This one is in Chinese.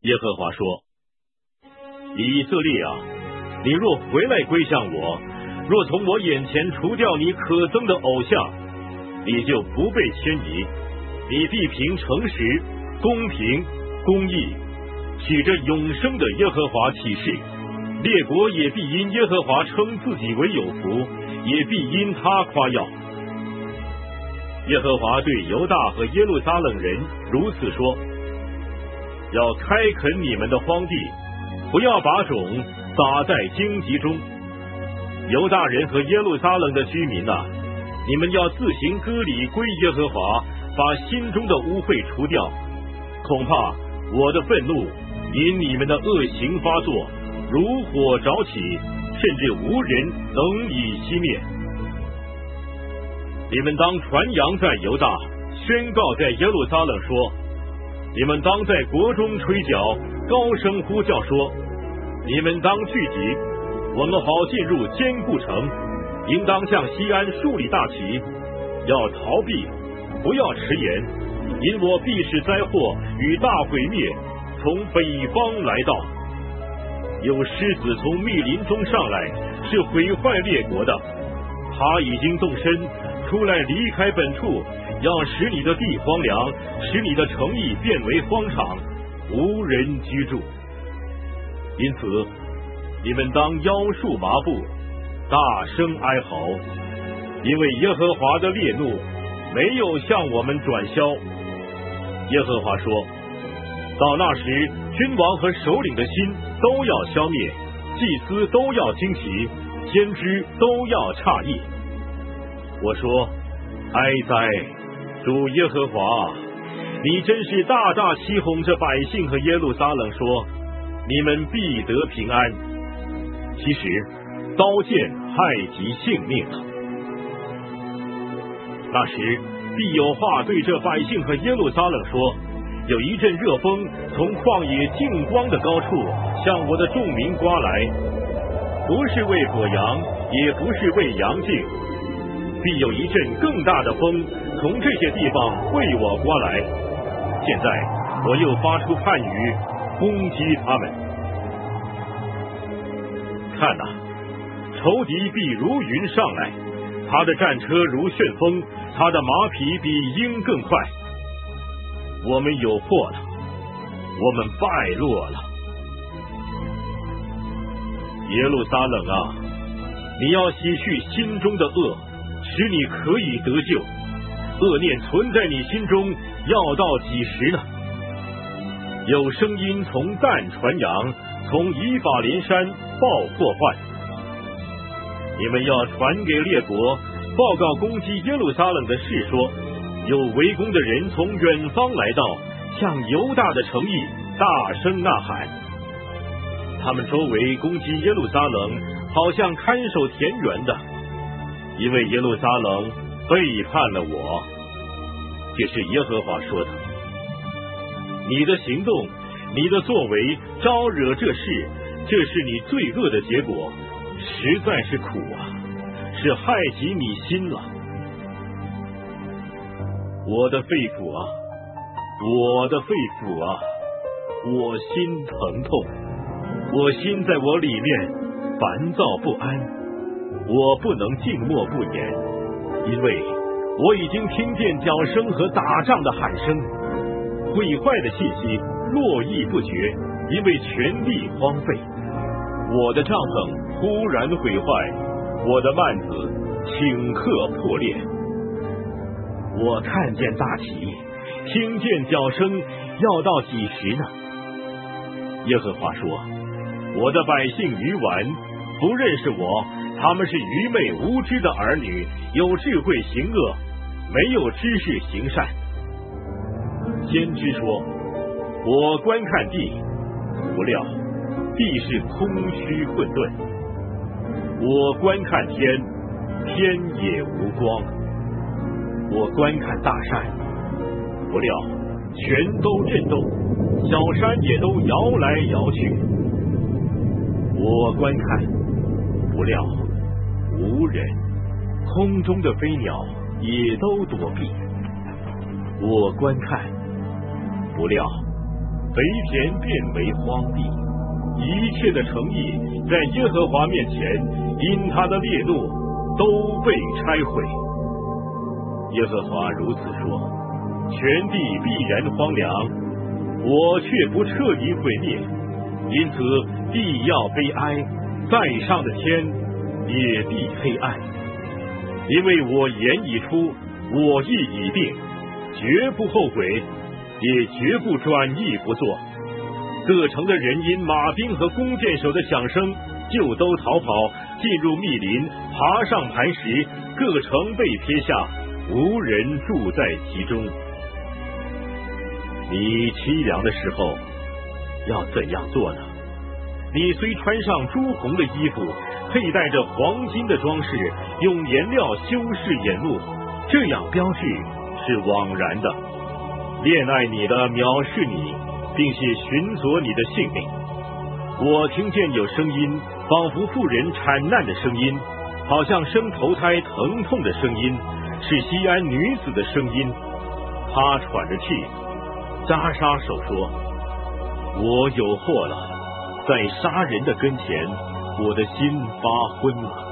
耶和华说：以色列啊，你若回来归向我，若从我眼前除掉你可憎的偶像，你就不被迁移，你必凭诚实、公平、公义，指着永生的耶和华起誓，列国也必因耶和华称自己为有福，也必因他夸耀。耶和华对犹大和耶路撒冷人如此说：要开垦你们的荒地，不要把种撒在荆棘中。犹大人和耶路撒冷的居民啊，你们要自行割礼归耶和华，把心中的污秽除掉，恐怕我的愤怒因你们的恶行发作，如火着起，甚至无人能以熄灭。你们当传扬在犹大，宣告在耶路撒冷说：你们当在国中吹角，高声呼叫说：你们当聚集，我们好进入坚固城，应当向西安树立大旗，要逃避，不要迟延，因我必使灾祸与大毁灭从北方来到。有狮子从密林中上来，是毁坏列国的，他已经动身出来离开本处，要使你的地荒凉，使你的城邑变为荒场，无人居住。因此你们当腰束麻布，大声哀嚎，因为耶和华的烈怒没有向我们转消。耶和华说：到那时，君王和首领的心都要消灭，祭司都要惊奇，先知都要诧异。我说：哀哉，主耶和华，你真是大大欺哄着百姓和耶路撒冷，说你们必得平安，其实刀剑害及性命了。那时必有话对这百姓和耶路撒冷说：有一阵热风从旷野净光的高处向我的众民刮来，不是为火羊，也不是为羊镜，必有一阵更大的风从这些地方为我刮来。现在我又发出判语，攻击他们。看哪，仇敌必如云上来，他的战车如旋风，他的马匹比鹰更快。我们有祸了，我们败落了。耶路撒冷啊，你要洗去心中的恶，使你可以得救。恶念存在你心中，要到几时呢？有声音从但传扬，从以法莲山报祸患。你们要传给列国，报告攻击耶路撒冷的事，说有围攻的人从远方来到，向犹大的城邑大声呐喊。他们周围攻击耶路撒冷，好像看守田园的，因为耶路撒冷背叛了我。这是耶和华说的。你的行动，你的作为招惹这事，这是你罪恶的结果，实在是苦啊，是害及你心了。我的肺腑啊，我的肺腑啊，我心疼痛，我心在我里面烦躁不安，我不能静默不言，因为我已经听见脚声和打仗的喊声，毁坏的信息络绎不绝，因为全地荒废。我的帐篷忽然毁坏，我的幔子顷刻破裂。我看见大旗，听见脚声，要到几时呢？耶和华说：我的百姓愚顽，不认识我，他们是愚昧无知的儿女，有智慧行恶，没有知识行善。先知说：我观看地，不料地是空虚混沌；我观看天，天也无光；我观看大山，不料全都震动，小山也都摇来摇去。我观看，不料无人，空中的飞鸟也都躲避。我观看，不料肥田变为荒地，一切的诚意在耶和华面前，因他的烈怒都被拆毁。耶和华如此说：全地必然荒凉，我却不彻底毁灭，因此地要悲哀，在上的天也必黑暗。因为我言已出，我意已定，绝不后悔，也绝不转意不做。各城的人因马兵和弓箭手的响声，就都逃跑，进入密林，爬上磐石，各城被撇下，无人住在其中。你凄凉的时候要怎样做呢？你虽穿上朱红的衣服，佩戴着黄金的装饰，用颜料修饰眼目，这样标志是枉然的。恋爱你的藐视你，并且寻索你的性命。我听见有声音，仿佛妇人产难的声音，好像生头胎疼痛的声音，是西安女子的声音。她喘着气，扎杀手说：我有祸了，在杀人的跟前，我的心发昏了。